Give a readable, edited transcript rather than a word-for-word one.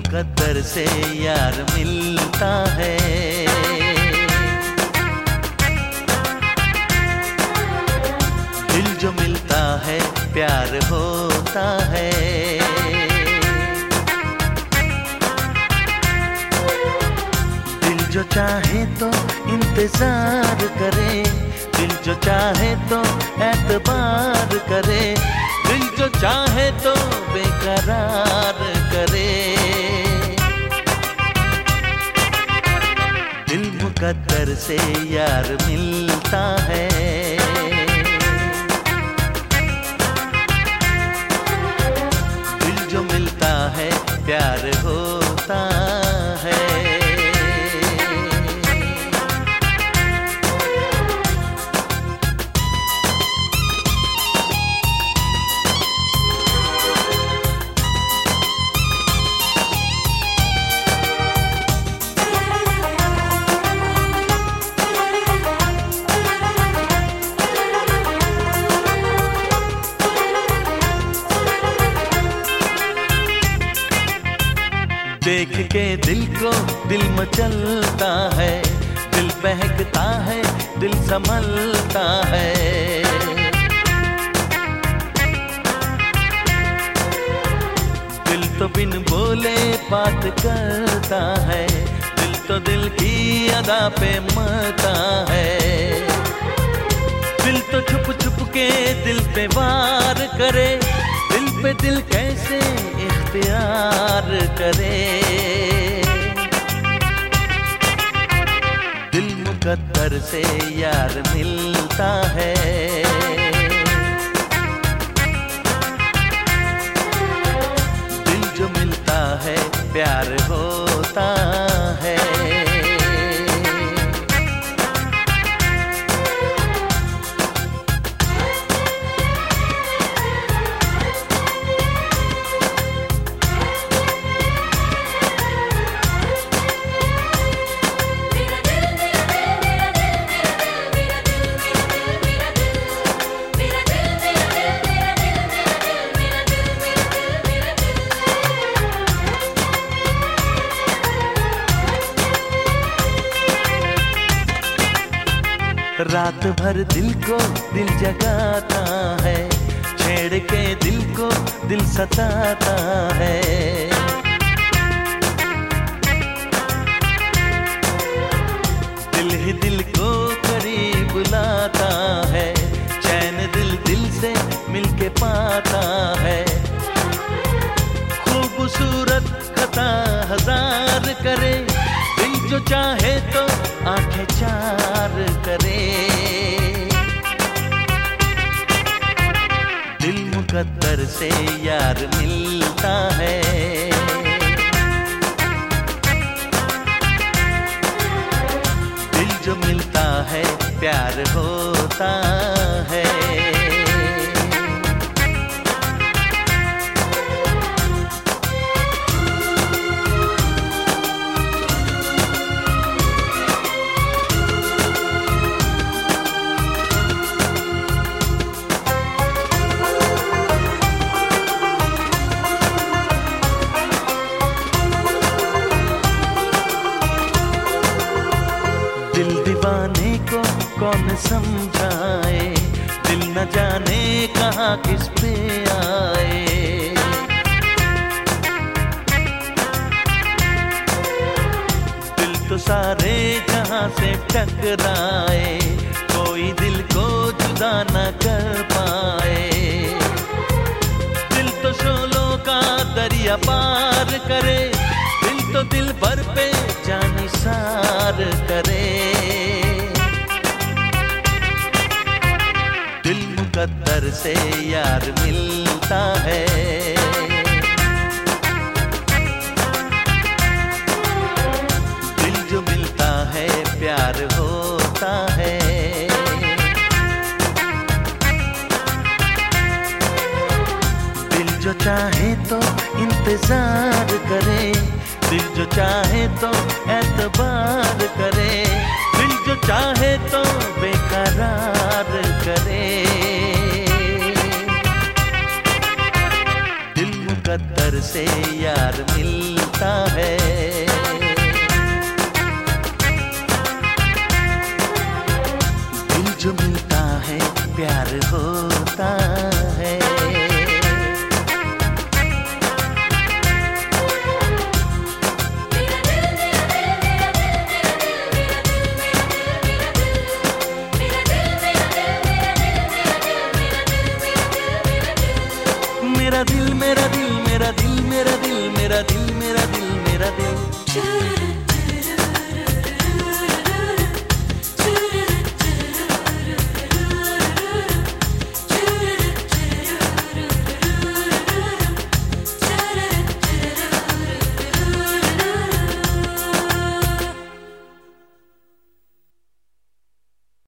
मुकद्दर से यार मिलता है। दिल जो मिलता है प्यार होता है। दिल जो चाहे तो इंतजार करे, दिल जो चाहे तो एतबार करे, दिल जो चाहे तो बेकरार करे। दिल मुकद्दर से यार मिलता है। दिल जो मिलता है प्यार होता है। देख के दिल को दिल मचलता है, दिल बहकता है, दिल संभलता है। दिल तो बिन बोले बात करता है, दिल तो दिल की अदा पे मरता है। दिल तो छुप छुप के दिल पे वार करे, दिल पे दिल कैसे इख्तियार करे। दिल मुकद्दर से यार मिलता है। दिल जो मिलता है प्यार होता है। रात भर दिल को दिल जगाता है, छेड़ के दिल को दिल सताता है। दिल ही दिल को करीब बुलाता है, चैन दिल दिल से मिलके पाता है। खूबसूरत खता हजार करे, दिल जो चाहे तो आंखें चार करे। दिल मुकद्दर से यार मिलता है। दिल जो मिलता है प्यार होता है। दिल दीवाने को कौन समझाए, दिल न जाने कहाँ किस पे आए। दिल तो सारे जहाँ से टकराए, कोई दिल को जुदा न कर पाए। दिल तो शोलों का दरिया पार करे, दिल तो दिल भर पे जानिसार करे। दिल मुकद्दर से यार मिलता है। दिल जो मिलता है प्यार होता है। दिल जो चाहे तो इंतजार करे, दिल जो चाहे तो एतबार करे, दिल जो चाहे तो बेकरार करे। दिल मुकद्दर से यार मिलता प्यार होता है। मेरा दिल मेरा दिल मेरा दिल मेरा दिल मेरा दिल